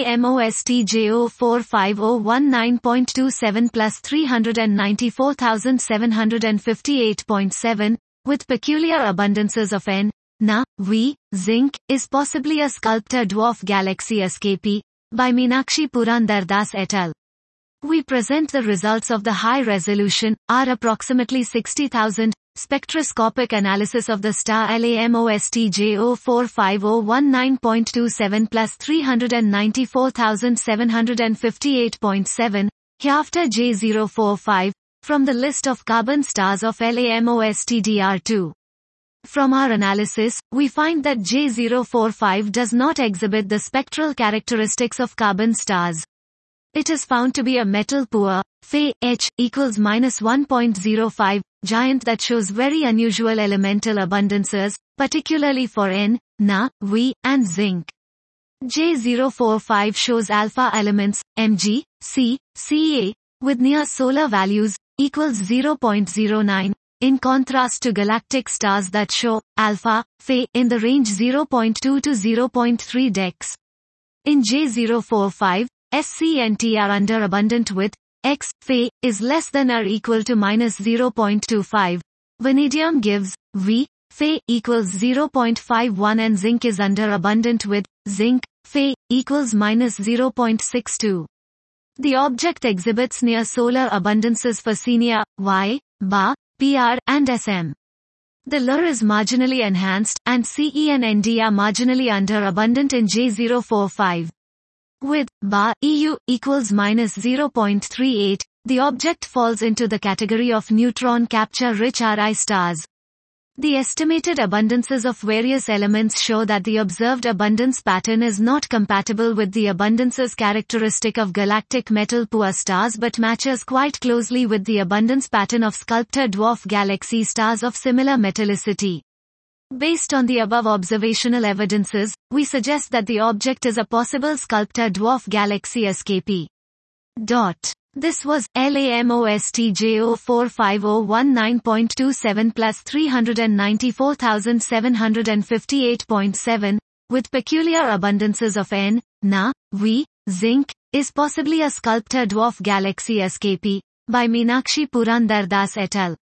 LAMOSTJ045019.27 plus 394,758.7, with peculiar abundances of N, Na, V, zinc, is possibly a sculptor dwarf galaxy escapee, by Meenakshi Purandardas et al. We present the results of the high-resolution, R approximately 60,000, spectroscopic analysis of the star LAMOSTJ045019.27 plus 394,758.7, hereafter J045, from the list of carbon stars of LAMOSTDR2. From our analysis, we find that J045 does not exhibit the spectral characteristics of carbon stars. It is found to be a metal poor, Fe, H, equals -1.05, giant that shows very unusual elemental abundances, particularly for N, Na, V, and zinc. J045 shows alpha elements, Mg, C, Ca, with near solar values, equals 0.09, in contrast to galactic stars that show, alpha, Fe, in the range 0.2 to 0.3 dex. In J045, Sc and T are underabundant with X, Fe, is less than or equal to -0.25. Vanadium gives V, Fe, equals 0.51 and zinc is underabundant with zinc, Fe, equals -0.62. The object exhibits near solar abundances for Cenia, Y, Ba, Pr, and Sm. The Lr is marginally enhanced, and Ce and Nd are marginally underabundant in J045. With Ba, EU, equals -0.38, the object falls into the category of neutron capture-rich Ri stars. The estimated abundances of various elements show that the observed abundance pattern is not compatible with the abundances characteristic of galactic metal-poor stars but matches quite closely with the abundance pattern of sculptor dwarf galaxy stars of similar metallicity. Based on the above observational evidences, we suggest that the object is a possible sculptor dwarf galaxy escapee. This was LAMOSTJ045019.27 plus 394,758.7, with peculiar abundances of N, Na, V, zinc, is possibly a sculptor dwarf galaxy escapee, by Meenakshi Purandardas et al.